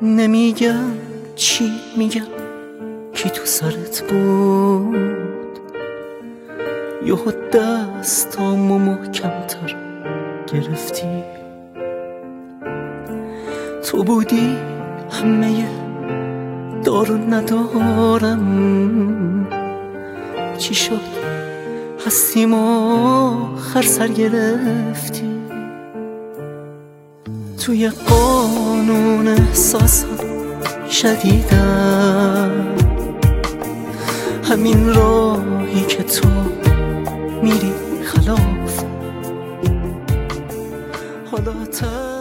نمیگم چی میگم کی تو سرت بود، یهو دستامو محکم‌تر گرفتی. تو بودی همه دارو ندارم، چی شد هستیم آخر سر گرفتی. توی قانون احساسم شدیدم، همین راهی که تو میری خلاف حالا